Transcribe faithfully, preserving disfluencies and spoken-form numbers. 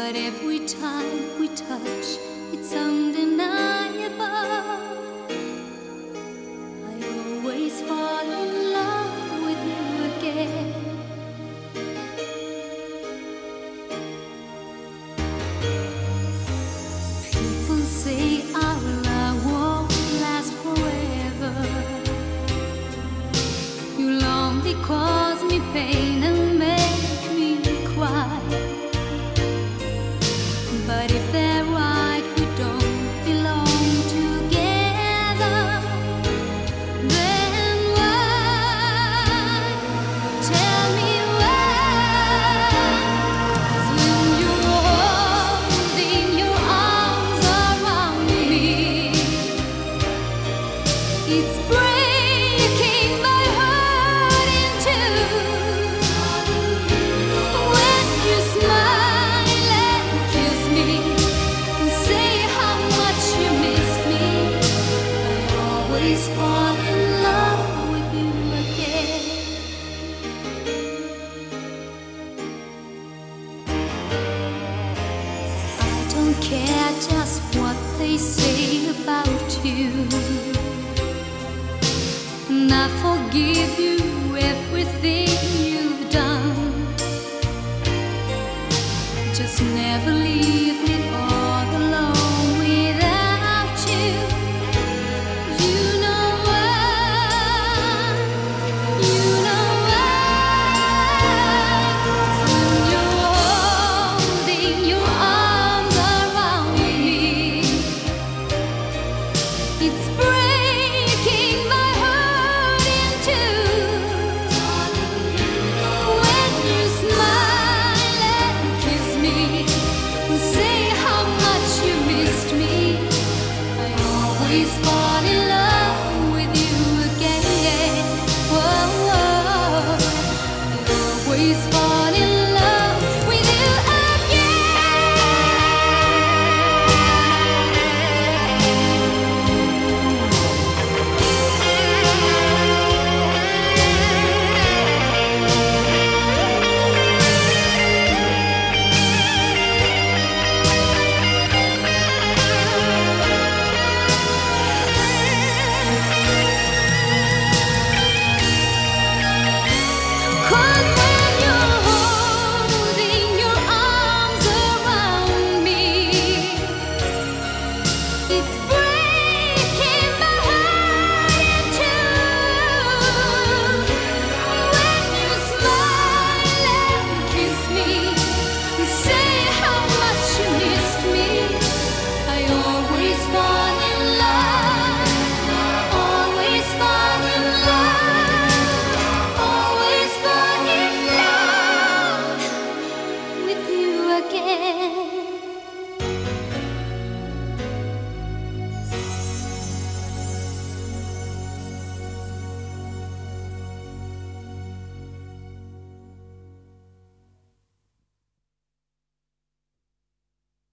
But every time we touch, it's undeniable. I always fall in love with you again. People say our love won't last forever. You'll only cause me pain and make me cry. But if they're right, we don't belong together. Then why? Tell me why? 'Cause when you're holding your arms around me, it's breaking my heart in two. When you smile and kiss me and say how much you miss me, I always fall in love with you again. I don't care just what they say about you, and I forgive you everything you've done. Just never leave me all alone.